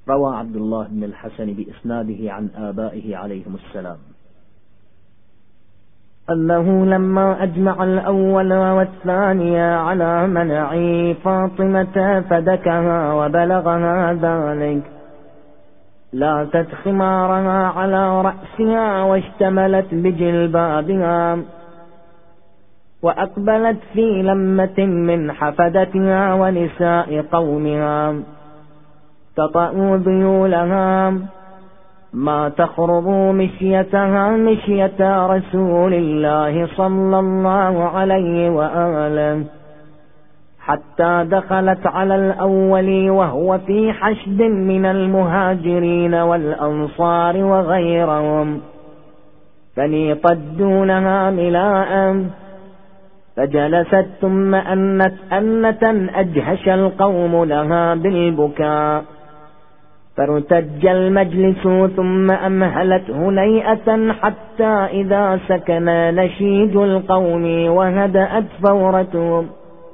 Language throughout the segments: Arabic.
روى عبد الله بن الحسن بإسناده عن آبائه عليهم السلام أنه لما أجمع الأول والثاني على منع فاطمة فدكها وبلغها ذلك لاتت خمارها على رأسها واشتملت بجلبابها وأقبلت في لمة من حفدتها ونساء قومها تطأ ذيولها ما تخرب مشيتها مشية رسول الله صلى الله عليه وآله حتى دخلت على الأول وهو في حشد من المهاجرين والأنصار وغيرهم فنيطت دونها ملاء فجلست ثم أنت أنة أجهش القوم لها بالبكاء فارتج المجلس ثم أمهلت هنيئة حتى إذا سكن نشيد القوم وهدأت فورتهم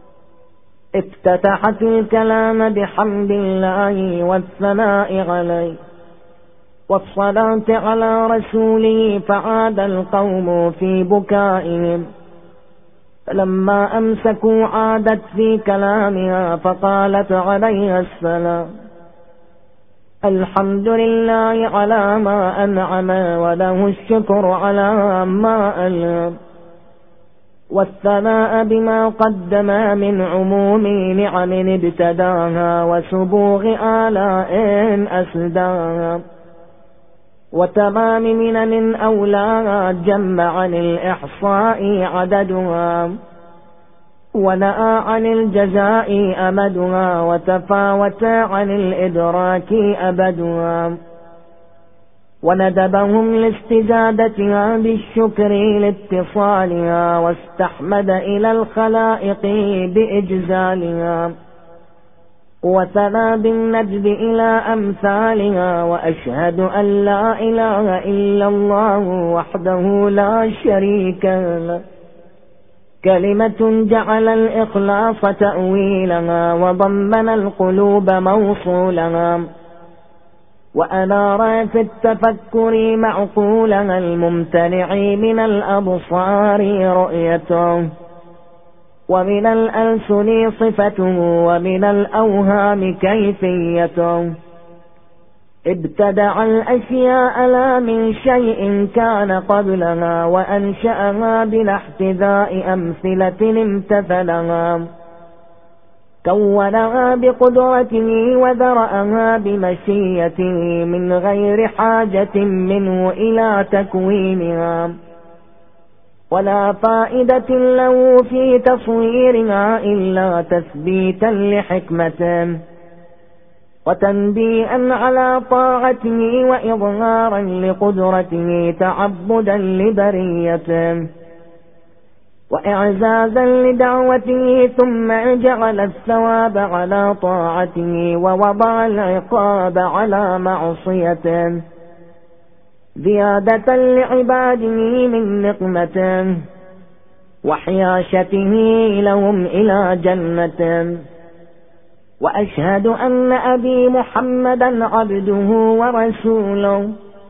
افتتحت الكلام بحمد الله والثناء عليه والصلاة على رسوله فعاد القوم في بكائهم فلما أمسكوا عادت في كلامها فقالت عليه السلام الحمد لله على ما أنعم وله الشكر على ما ألهم والثناء بما قدم من عموم نعم ابتداها وسبوغ آلاء أسداها وتمام منن أولاها جمع عن الإحصاء عددها ونأى عن الجزاء أمدها وتفاوت عن الإدراك أبدها وندبهم لاستزادتها بالشكر لاتصالها واستحمد إلى الخلائق بإجزالها وثنى بالندب إلى أمثالها وأشهد أن لا إله إلا الله وحده لا شريك له كلمة جعل الإخلاص تأويلها وضمن القلوب موصولها وأنار في التفكر معقولها الممتنع من الأبصار رؤيته ومن الألسن صفته ومن الأوهام كيفيته ابتدع الأشياء لا من شيء كان قبلها وأنشأها بلا احتذاء أمثلة امتثلها كونها بقدرته وذرأها بمشيته من غير حاجة منه إلى تكوينها ولا فائدة له في تصويرها إلا تثبيتا لحكمته وتنبيئا على طاعته وإظهارا لقدرته تعبدا لبريته وإعزازا لدعوته ثم جعل الثواب على طاعته ووضع العقاب على معصيته زيادة لعباده من نقمته وحياشته لهم إلى جنته وأشهد أن أبي محمدا عبده ورسوله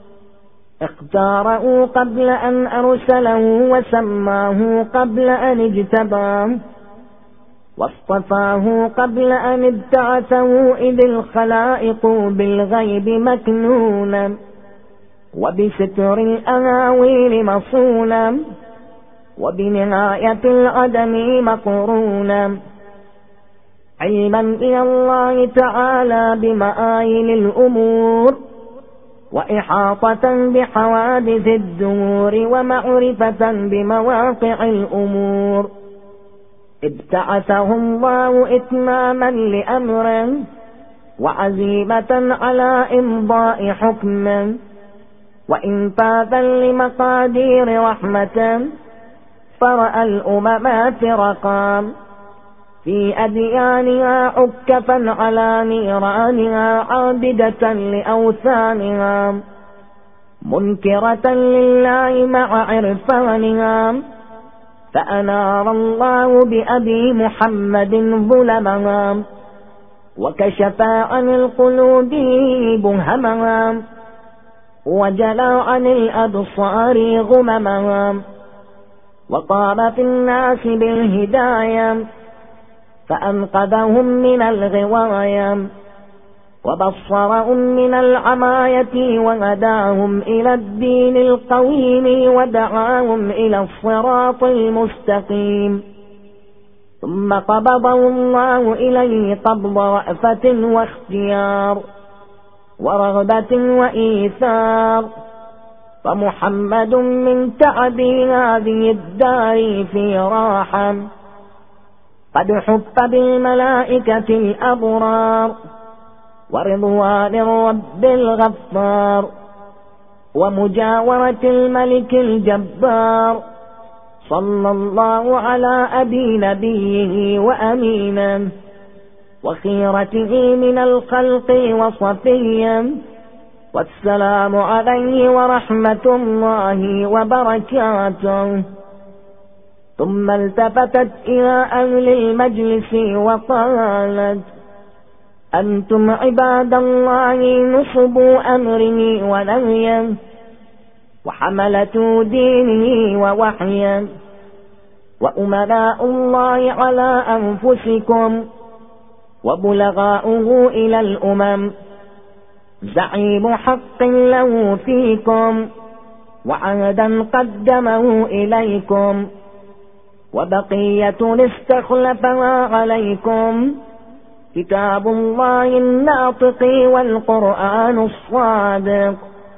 اختاره قبل أن أرسله وسماه قبل أن اجتباه واصطفاه قبل أن ابتعثه إذ الخلائق بالغيب مكنونا وبستر الأهاويل مصونا وبنهاية العدم مقرونا علما إلى الله تعالى بمآيل الأمور وإحاطة بحوادث الدهور ومعرفة بمواقع الأمور ابتعثه الله إتماما لأمره وعزيمة على إمضاء حكمه وإنفاذا لمقادير رحمة فرأى الأمم فرقا في أديانها عكفا على نيرانها عابدة لأوثانها منكرة لله مع عرفانها فأنار الله بأبي محمد ظلمها وكشف عن القلوب بهمها وجلى عن الأبصار غممها وقام في الناس بالهداية فأنقذهم من الغواية وبصرهم من العماية وهداهم إلى الدين القويم ودعاهم إلى الصراط المستقيم ثم قبضه الله إليه قبض رأفة واختيار ورغبة وإيثار فمحمد من تعب هذه الدار في راحة قد حف بالملائكة الأبرار ورضوان الرب الغفار ومجاورة الملك الجبار صلى الله على أبي نبيه وأمينه وخيرته من الخلق وصفيه والسلام عليه ورحمة الله وبركاته. ثم التفتت إلى أهل المجلس وقالت أنتم عباد الله نصب أمره ونهيه وحملة دينه ووحيه وأملاء الله على أنفسكم وبلغاؤه إلى الأمم زعيم حق له فيكم وعهدا قدمه إليكم وبقية استخلفها عليكم كتاب الله الناطق والقرآن الصادق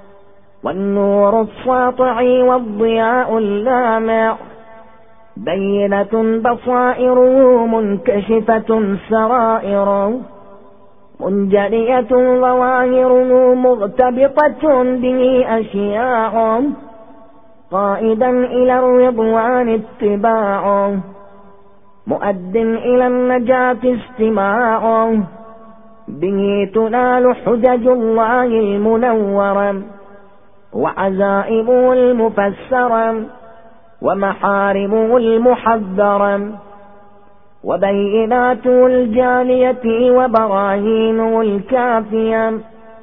والنور الساطع والضياء اللامع بينة بصائره منكشفة سرائره منجلية ظواهره مغتبطة به أشياء قائدا إلى الرضوان اتباعه مؤد إلى النجاة استماعه به تنال حجج الله المنورة وعزائمه المفسرة ومحارمه المحذرة وبيناته الجالية وبراهينه الكافية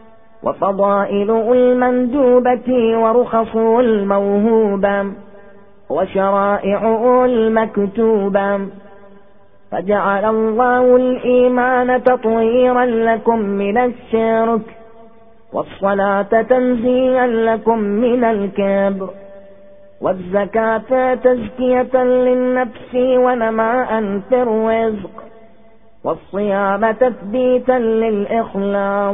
وفضائله المندوبة ورخصه الموهوبة وشرائعه المكتوبة فجعل الله الإيمان تطهيرا لكم من الشرك والصلاة تنزيها لكم من الكبر والزكاة تزكية للنفس ونماء في الرزق والصيام تثبيتا للإخلاص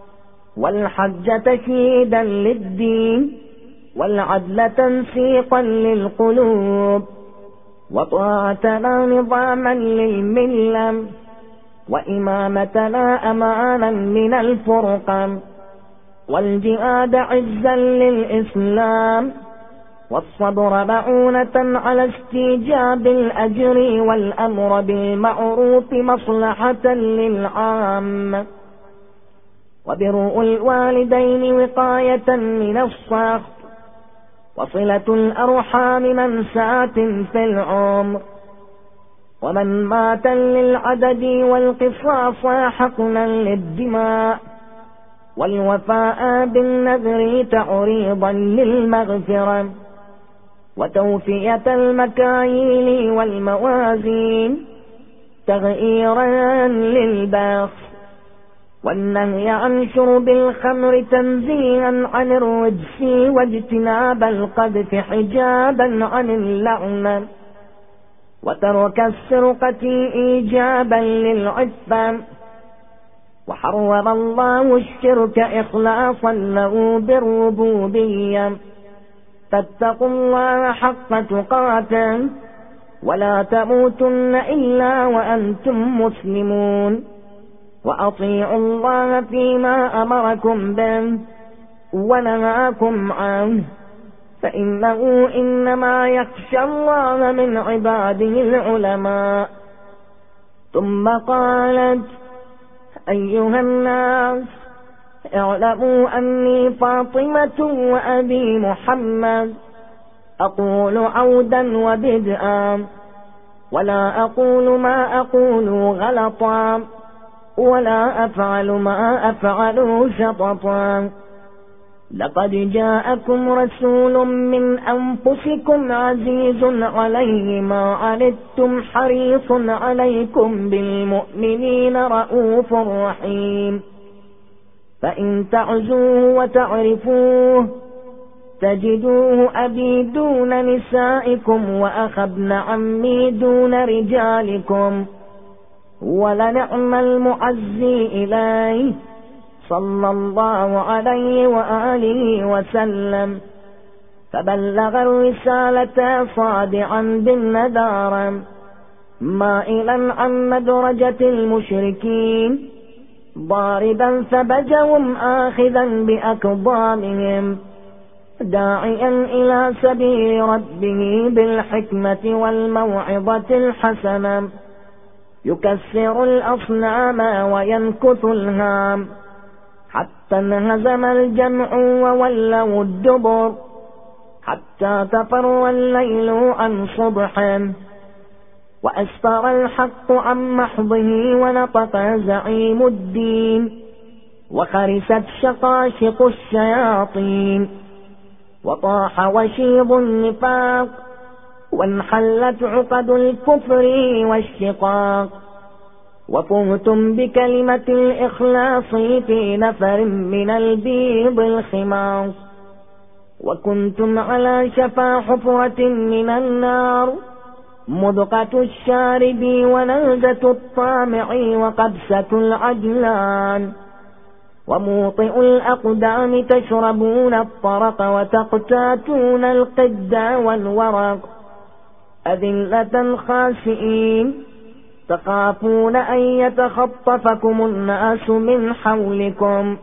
والحج تشييدا للدين والعدل تنسيقا للقلوب وطاعتنا نظاما للملة وإمامتنا أمانا من الفرقة والجهاد عزا للإسلام والصبر معونة على استيجاب الأجر والأمر بالمعروف مصلحة للعامة وبر الوالدين وقاية من السخط وصلة الأرحام منساة في العمر ومن مات للعدد والقصاص حقنا للدماء والوفاء بالنذر تعريضا للمغفرة وتوفية المكاييل والموازين تغييرا للبخس والنهي عن شرب الخمر تنزيها عن الرجس واجتناب القذف حجابا عن اللعنة وترك السرقة إيجابا للعفة وحرم الله الشرك إخلاصا له بالربوبية فاتقوا الله حق تقاته ولا تموتن إلا وأنتم مسلمون وأطيعوا الله فيما أمركم به ونهاكم عنه فإنه إنما يخشى الله من عباده العلماء. ثم قالت أيها الناس اعلموا أني فاطمة وأبي محمد أقول عودا وبدءا ولا أقول ما أقول غلطا ولا أفعل ما أفعل شططا. لقد جاءكم رسول من أنفسكم عزيز عليه ما عنتم حريص عليكم بالمؤمنين رؤوف رحيم. فإن تعزوه وتعرفوه تجدوه أبي دون نسائكم وأخبن عمي دون رجالكم، ولنعم المعزي إليه صلى الله عليه وآله وسلم. فبلغ الرسالة صادعا بالندارة مائلا عن مدرجة المشركين ضاربا ثبجهم آخذا بأكظامهم داعيا إلى سبيل ربه بالحكمة والموعظة الحسنة يكسر الأصنام وينكث الهام حتى انهزم الجمع وولوا الدبر حتى تفر الليل عن صبحه وأسفر الحق عن محضه ونطق زعيم الدين وخرست شقاشق الشياطين وطاح وشيض النفاق وانحلت عقد الكفر والشقاق وفوتم بكلمة الإخلاص في نفر من البيض الخماق وكنتم على شفا حفرة من النار مذقة الشارب ونلزة الطامع وقبسة العجلان وموطئ الأقدام تشربون الطرق وتقتاتون القد والورق أذلة خاشئين تخافون أن يتخطفكم الناس من حولكم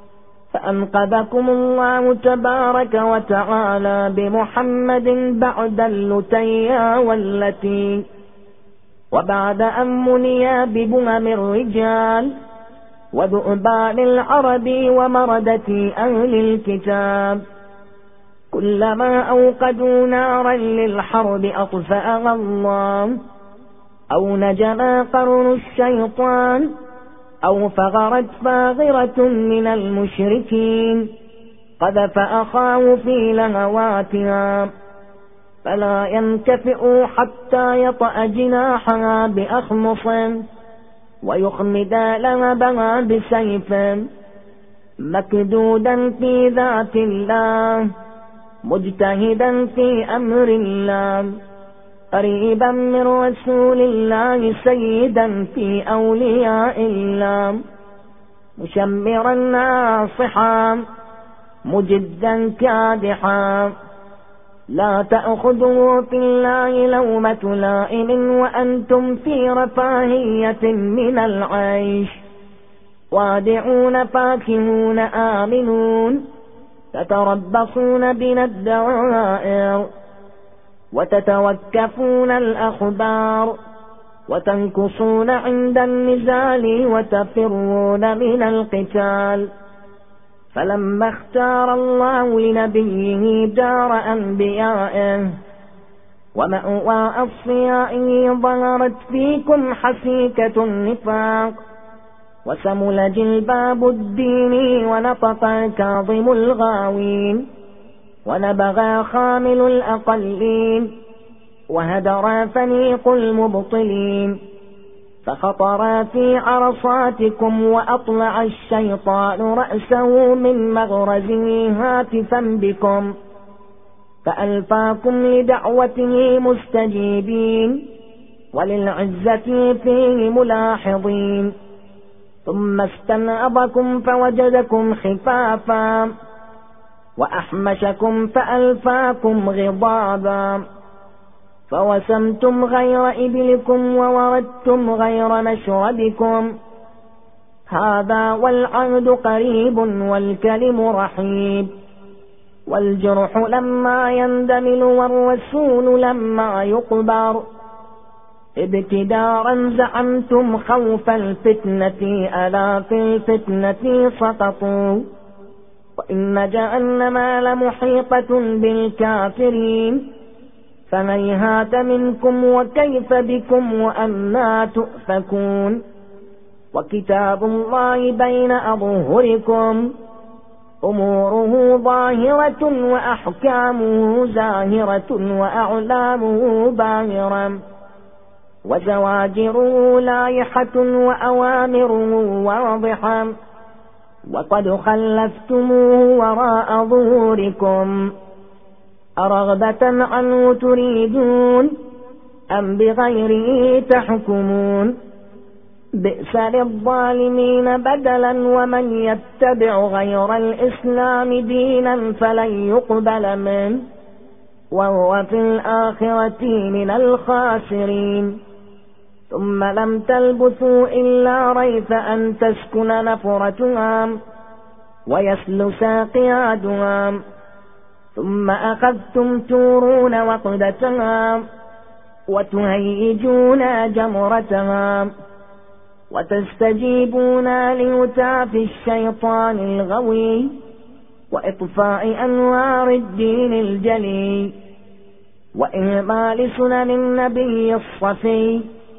فأنقذكم الله تبارك وتعالى بمحمد بعد اللتيا والتي وبعد أن منيا ببهم الرجال وذؤبان العرب ومردة أهل الكتاب كلما أوقدوا نارا للحرب أطفأها الله أو نجما قرن الشيطان أو فغرت فاغرة من المشركين قذف أخاه في لهواتها فلا ينكفئ حتى يطأ جناحها بأخمص ويخمد لهبها بسيف مكدودا في ذات الله مجتهدا في أمر الله قريبا من رسول الله سيدا في أولياء الله مشمرا ناصحا مجدا كادحا لا تأخذوا في الله لومة لائم وأنتم في رفاهية من العيش وادعون فاكهون آمنون تتربصون بنا الدوائر وتتوكفون الأخبار وتنكصون عند النزال وتفرون من القتال فلما اختار الله لنبيه دار أنبيائه ومأوى أصفيائه ظهرت فيكم حسيكة النفاق وسمل جلباب الدين ونطق كاظم الغاوين ونبغى خامل الأقلين وهدر فنيق المبطلين فخطر في عرصاتكم وأطلع الشيطان رأسه من مغرزه هاتفا بكم فألفاكم لدعوته مستجيبين وللعزة فيه ملاحظين ثم استنأبكم فوجدكم خفافا وأحمشكم فألفاكم غضابا فوسمتم غير إبلكم ووردتم غير مشربكم هذا والعهد قريب والكلم رحيب والجرح لما يندمل والرسول لما يقبر ابتدارا زعمتم خوف الفتنة ألا في الفتنة سقطوا وإن جهنم لمحيطة بالكافرين فهيهات منكم وكيف بكم وأنى تؤفكون وكتاب الله بين أظهركم أموره ظاهرة وأحكامه زاهرة وأعلامه باهرة وزواجره لايحة وأوامره واضحة وقد خلفتموه وراء ظهوركم أرغبة عنه تريدون أم بغيره تحكمون بئس للظالمين بدلا ومن يتبع غير الإسلام دينا فلن يقبل منه وهو في الآخرة من الخاسرين ثم لم تلبثوا إلا ريث أن تسكن نفرتها ويسلس قيادها ثم أخذتم تورون وقدتها وتهيجون جمرتها وتستجيبون لهتاف الشيطان الغوي وإطفاء أنوار الدين الجلي وإهمال سنن النبي الصفي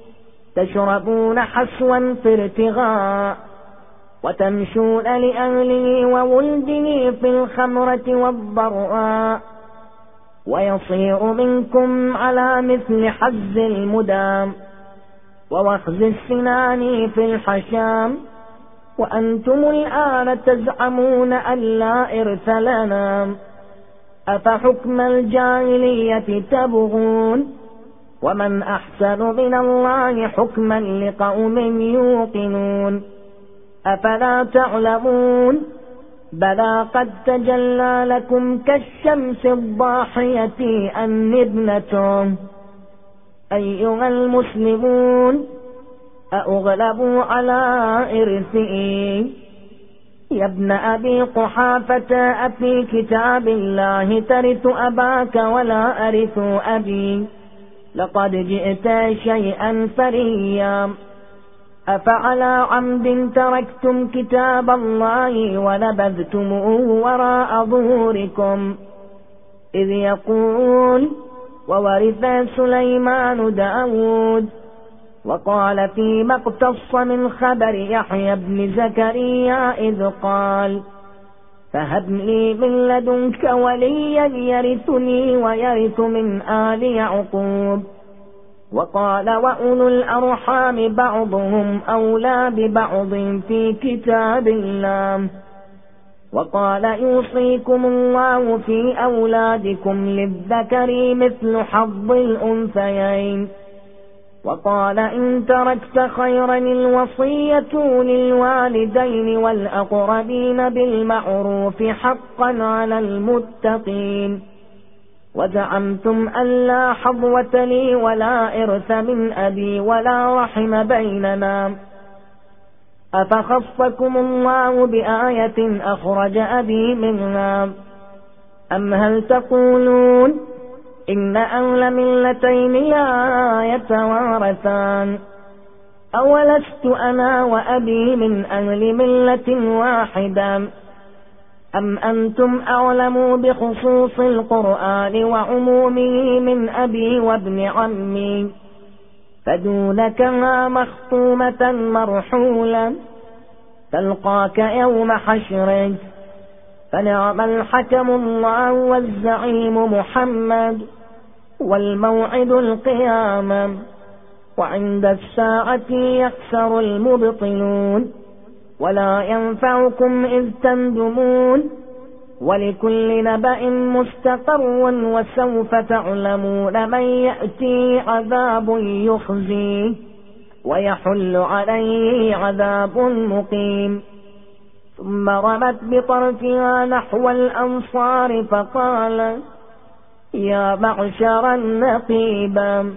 تشربون حسوا في ارتغاء وتمشون لأهله وولده في الخمرة والضراء ويصير منكم على مثل حز المدام ووخز السنان في الحشام وأنتم الآن تزعمون أن لا إرث لنا أفحكم الجاهلية تبغون ومن أحسن من الله حكما لقوم يوقنون أفلا تعلمون بلى قد تجلى لكم كالشمس الضاحية النبنة أيها المسلمون أأغلبوا على إرثئي يا ابن أبي قحافة أفي كتاب الله ترث أباك ولا أرث أبي لقد جئت شيئا فريا أفعلى عمد تركتم كتاب الله ونبذتموه وراء ظهوركم إذ يقول وورث سليمان داود وقال فيما اقتص من خبر يحيى بن زكريا إذ قال فهب لي من لدنك وليا يرثني ويرث من آل يعقوب وقال وأولو الأرحام بعضهم أولى ببعض في كتاب الله وقال يوصيكم الله في أولادكم للذكر مثل حظ الأنثيين وقال إن تركت خيرا الوصية للوالدين والأقربين بالمعروف حقا على المتقين وزعمتم أن لا حظوة لي ولا إرث من أبي ولا رحم بيننا أفخصكم الله بآية أخرج أبي منها أم هل تقولون إن أهل ملتين لا يتوارثان أولست أنا وأبي من أهل ملة واحدة أم أنتم أعلموا بخصوص القرآن وعمومه من أبي وابن عمي فدونكها مخطومة مرحولة تلقاك يوم حشرك فنعم الحكم الله والزعيم محمد والموعد القيامة وعند الساعة يخسر المبطلون ولا ينفعكم إذ تندمون ولكل نبأ مستقر وسوف تعلمون من يأتي عذاب يخزيه ويحل عليه عذاب مقيم ثم رمت بطرفها نحو الأنصار فقال يا معشر النقيب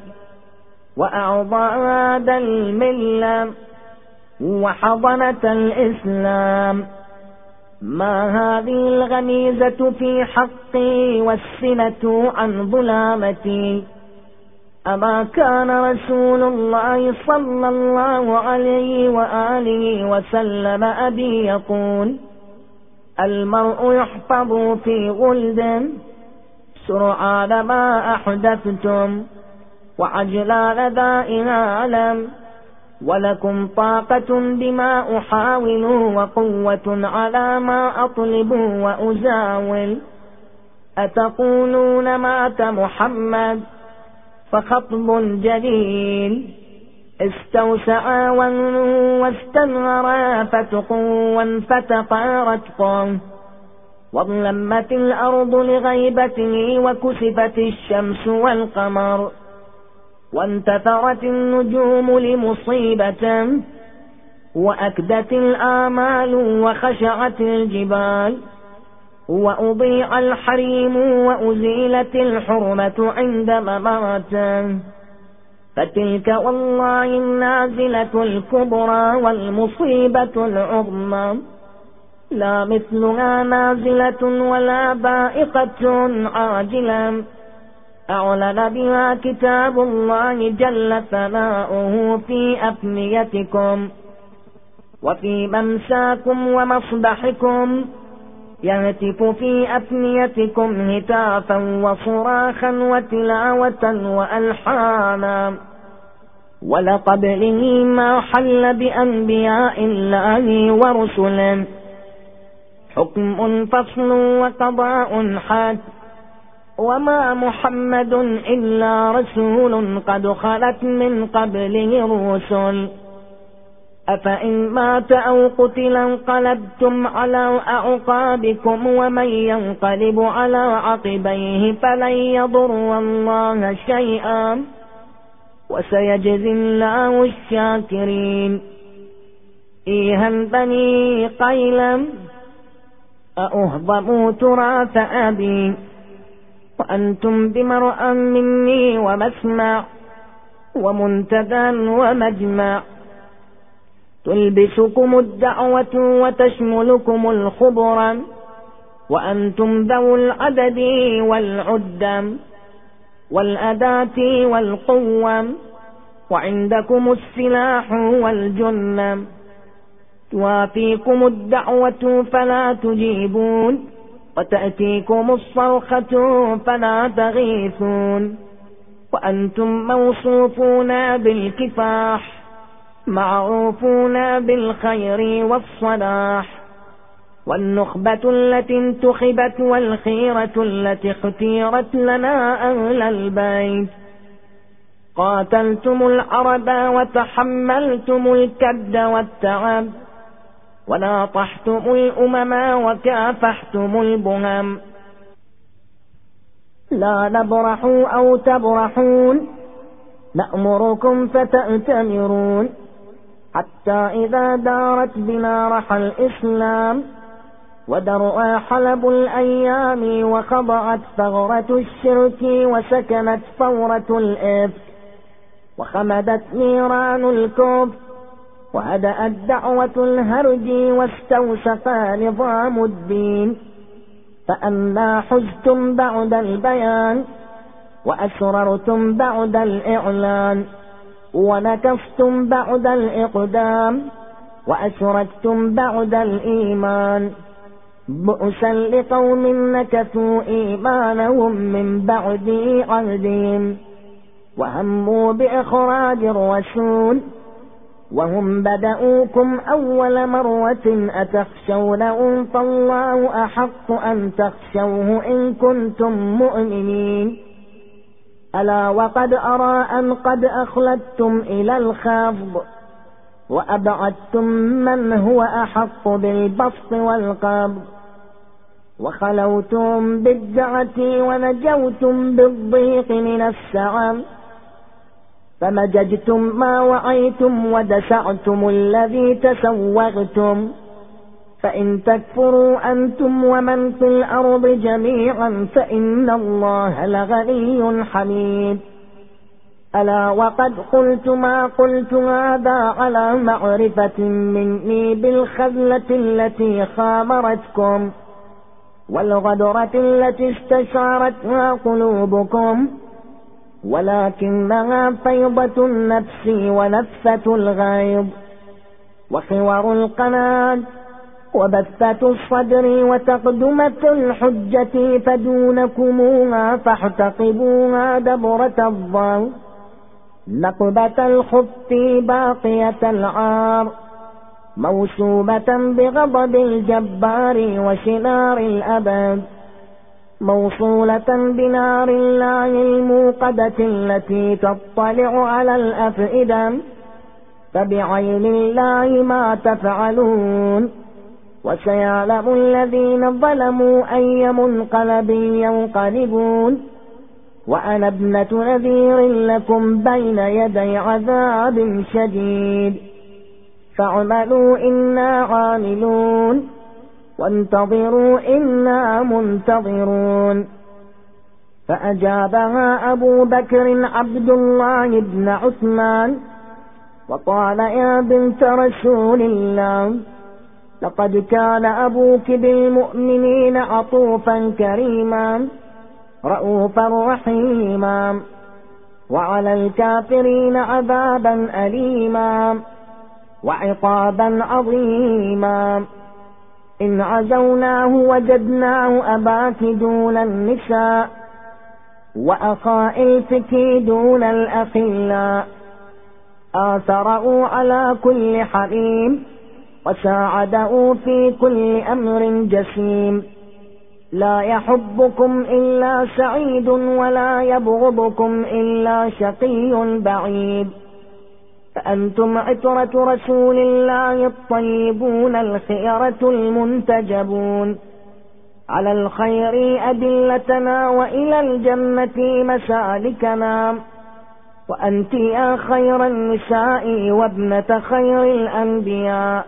وأعضاد الملة وحضنة الإسلام ما هذه الغميزة في حقي والسنة عن ظلامتي أما كان رسول الله صلى الله عليه وآله وسلم أبي يقول المرء يحفظ في غلد سرعان ما أحدثتم وعجلان ذائها علم ولكم طاقة بما أحاول وقوة على ما أطلب وأزاول. أتقولون مات محمد فخطب جليل، استوسع واستنغر فتقوا وانفتقا رتقا، واظلمت الأرض لغيبته وكسفت الشمس والقمر، وانتثرت النجوم لمصيبة، وأكدت الآمال وخشعت الجبال، وأضيع الحريم وأزيلت الحرمة عند مماته. فتلك والله النازلة الكبرى والمصيبة العظمى، لا مثلها نازلة ولا بائقة عاجلة، أعلن بها كتاب الله جل ثناؤه في أفنيتكم وفي ممساكم ومصبحكم، يهتف في أفنيتكم هتافا وصراخا وتلاوة وألحانا، ولقبله ما حل بأنبياء الله ورسل، حكم فصل وقضاء حاد، وما محمد إلا رسول قد خلت من قبله الرسل، أفإن مات أو قتل انقلبتم على أعقابكم، ومن ينقلب على عقبيه فلن يضر الله شيئا، وسيجزي الله الشاكرين. إيها بني قيلم أأهضموا تراث أبي، وأنتم بمرأ مني ومسمع ومنتدى ومجمع، تلبسكم الدعوة وتشملكم الخبر، وأنتم ذو العدد والعدة والأداة والقوة، وعندكم السلاح والجنة، توافيكم الدعوة فلا تجيبون، وتأتيكم الصرخة فلا تغيثون، وأنتم موصوفون بالكفاح، معروفون بالخير والصلاح، والنخبة التي انتخبت والخيرة التي اختيرت لنا أهل البيت. قاتلتم العرب وتحملتم الكد والتعب، وناطحتم الأمم وكافحتم البهم. لا نبرح أو تبرحون، نأمركم فتأتمرون، حتى إذا دارت بنا رحى الإسلام، ودرأ حلب الأيام، وخضعت ثغرة الشرك، وسكنت ثورة الإفك، وخمدت نيران الكفر، وهدأت دعوة الهرج، واستوسق نظام الدين، فأنا حزتم بعد البيان، وأسررتم بعد الإعلان، ونكفتم بعد الإقدام، وأشركتم بعد الإيمان. بؤسا لقوم نكثوا إيمانهم من بعد عهدهم، وهموا بإخراج الرسول، وهم بدأوكم أول مرة، أتخشونهم فالله أحق أن تخشوه إن كنتم مؤمنين. ألا وقد أرى أن قد أخلدتم إلى الخفض، وأبعدتم من هو أحق بالبسط والقبض، وخلوتم بالدعة ونجوتم بالضيق من السعم، فمججتم ما وعيتم ودسعتم الذي تسوغتم. فإن تكفروا أنتم ومن في الأرض جميعا فإن الله لغني حميد. ألا وقد قلت ما قلت هذا على معرفة مني بالخذلة التي خامرتكم، والغدرة التي استشعرتها قلوبكم، ولكنها فيضة النفس ونفثة الغيظ، وحوار القناة، وبثة الصدر، وتقدمة الحجة، فدونكموها فاحتقبوها دبرة الضوء، نقبة الخف باقية العار موسومة بغضب الجبار وشنار الأبد موصولة بنار الله الموقدة التي تطلع على الأفئدة فبعين الله ما تفعلون وسيعلم الذين ظلموا أي منقلب ينقلبون وأنا ابنة نذير لكم بين يدي عذاب شديد فاعملوا إنا عاملون وانتظروا إنا منتظرون. فأجابها أبو بكر عبد الله بن عثمان وقال يا بنت رسول الله لقد كان أبوك بالمؤمنين عطوفا كريما رؤوفا رحيما وعلى الكافرين عذابا أليما وعقابا عظيما إن عزوناه وجدناه أباك دون النساء وأخائلتك دون الأخلاء آثروا على كل حليم وساعدوا في كل أمر جسيم لا يحبكم إلا سعيد ولا يبغضكم إلا شقي بعيد فأنتم عترة رسول الله الطيبون الخيرة المنتجبون على الخير أدلتنا وإلى الجنة مسالكنا وأنت يا خير النساء وابنة خير الأنبياء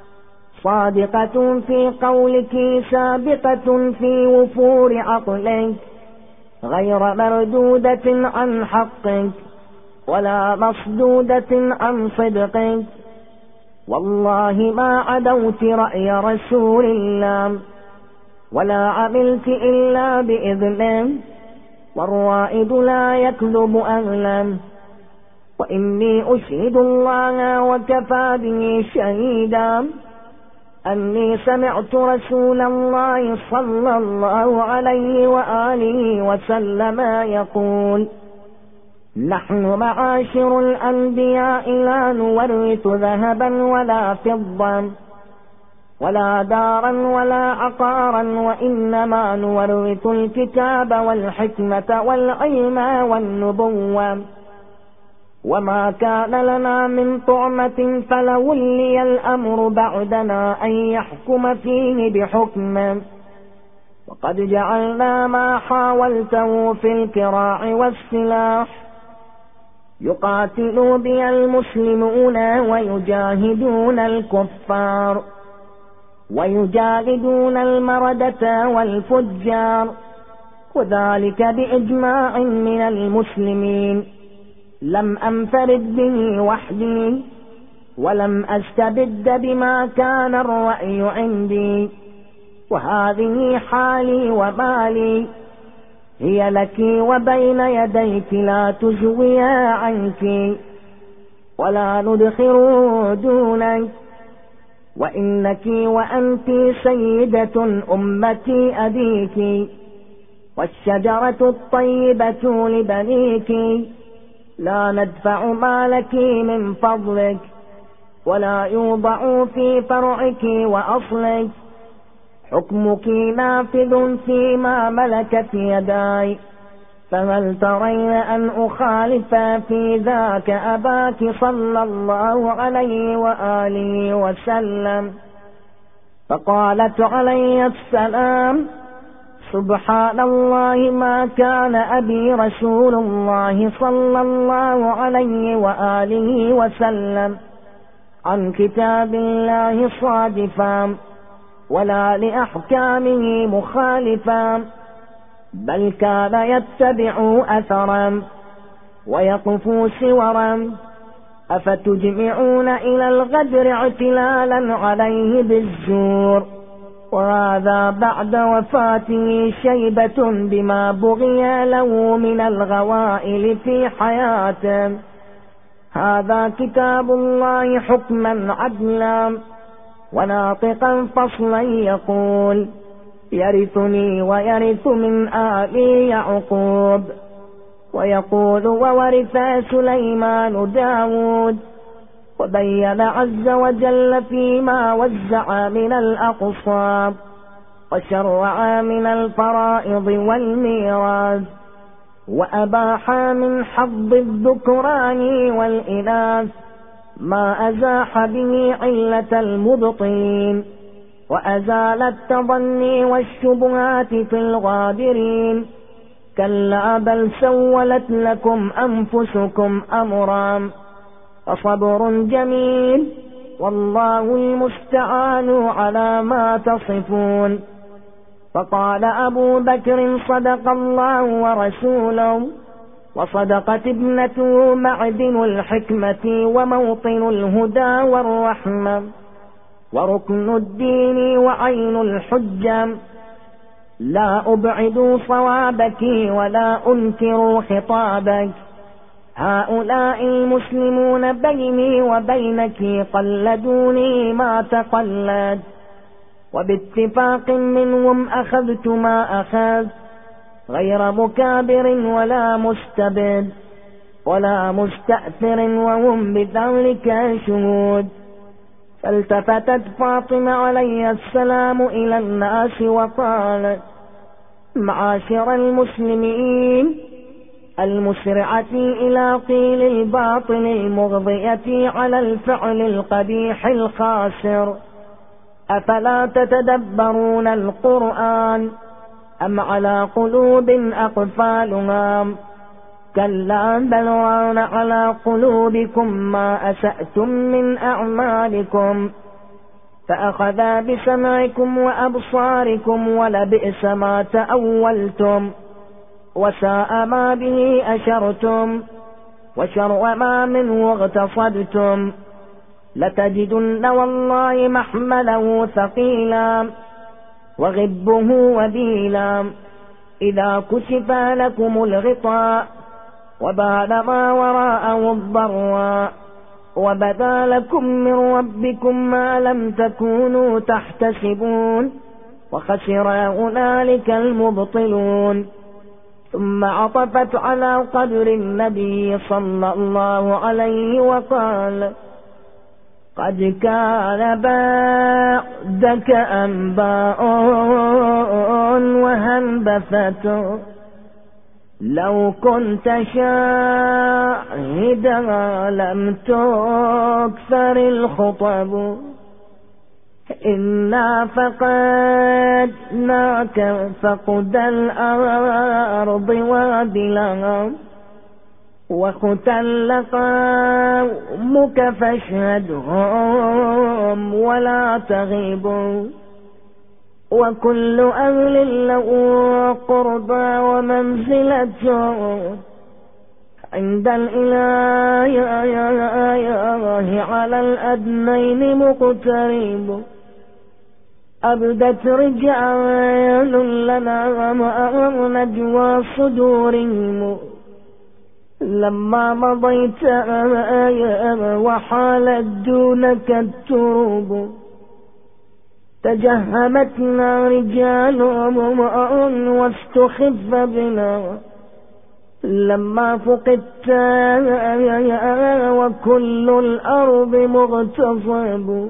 صادقة في قولك سابقة في وفور عقلك غير مردودة عن حقك ولا مصدودة عن صدقك والله ما عدوت رأي رسول الله ولا عملت إلا بإذنه والرائد لا يكذب أهلا وإني أشهد الله وكفى به شهيدا أني سمعت رسول الله صلى الله عليه وآله وسلم يقول نحن معاشر الأنبياء لا نورث ذهبا ولا فضة ولا دارا ولا عقارا وإنما نورث الكتاب والحكمة والعلم والنبوة وما كان لنا من طعمة فلولي الأمر بعدنا أن يحكم فيه بحكمه وقد جعلنا ما حاولته في الكراع والسلاح يقاتل بي المسلمون ويجاهدون الكفار ويجاهدون المردة والفجار وذلك بإجماع من المسلمين لم أنفرد به وحدي ولم أستبد بما كان الرأي عندي وهذه حالي ومالي هي لك وبين يديك لا تجويا عنك ولا ندخر دونك وإنك وأنت سيدة أمتي أبيك والشجرة الطيبة لبنيك لا ندفع مالك من فضلك ولا يوضع في فرعك وأصلك حكمك نافذ فيما ملكت يداي فهل ترين أن أخالف في ذاك أباك صلى الله عليه وآله وسلم فقالت عليه السلام سبحان الله ما كان أبي رسول الله صلى الله عليه وآله وسلم عن كتاب الله صادفا ولا لأحكامه مخالفا بل كان يتبع أثرا ويقف سورا أفتجمعون إلى الغدر اعتلالا عليه بالزور وهذا بعد وفاته شيبة بما بغي له من الغوائل في حياته هذا كتاب الله حكما عدلا وناطقا فصلا يقول يرثني ويرث من آل يعقوب ويقول وورث سليمان داود. وبين عز وجل فيما وزع من الأقصاب وشرع من الفرائض والميراث، وأباح من حظ الذكران والإناث ما أزاح به علة المبطين، وأزال التظني والشبهات في الغابرين. كلا بل سولت لكم أنفسكم أمرا فصبر جميل والله المستعان على ما تصفون. فقال أبو بكر صدق الله ورسوله، وصدقت ابنته معدن الحكمة وموطن الهدى والرحمة وركن الدين وعين الحجة. لا أبعد صوابك ولا أنكر خطابك. هؤلاء المسلمون بيني وبينك قلدوني ما تقلد، وباتفاق منهم أخذت ما أخذ، غير مكابر ولا مستبد ولا مستأثر، وهم بذلك شهود. فالتفتت فاطمة عليه السلام إلى الناس وقالت: معاشر المسلمين، المسرعة إلى قيل الباطل المغضية على الفعل القبيح الخاسر، أفلا تتدبرون القرآن أم على قلوب أقفالها؟ كلا بل ران على قلوبكم ما أسأتم من أعمالكم، فأخذا بسمعكم وأبصاركم ولبئس ما تأولتم، وساء ما به أشرتم، وشر ما منه اغتصبتم. لتجدن والله محمله ثقيلا وغبه وبيلا، إذا كشف لكم الغطاء وبان ما وراءه الضراء، وبدا لكم من ربكم ما لم تكونوا تحتسبون، وخسر هنالك المبطلون. ثم عطفت على قدر النبي صلى الله عليه وقال: قد كان بعدك أنباء وهنبثة، لو كنت شاهدا لم تكثر الخطب، إنا فقدناك فقد الأرض وابلها، وختل قومك فاشهدهم ولا تغيبوا، وكل أهل له قربى ومنزلة عند الإله على الأدنين مقترب. أبدت رجال لنا نجوى صدورهم لما مضيت وحالت دونك التروب، تجهمتنا رجال واستخف بنا لما فقدت وكل الأرض مغتصب،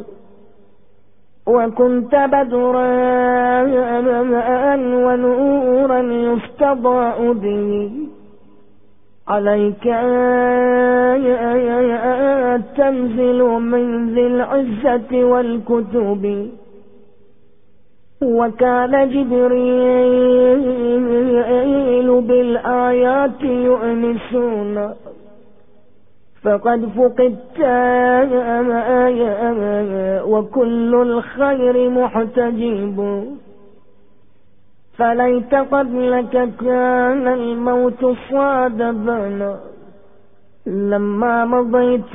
وكنت بدرا ونورا يستضاء به، عليك تنزل من ذي العزة والكتب، وكان جبريل بالآيات يؤنسون، فقد فقدت وكل الخير محتجب، فليت قبلك كان الموت صادبنا لما مضيت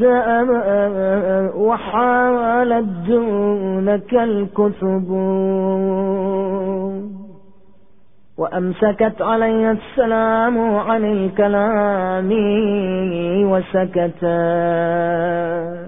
وحالت دونك الكثب. وأمسكت عليه السلام عن الكلام وسكتا.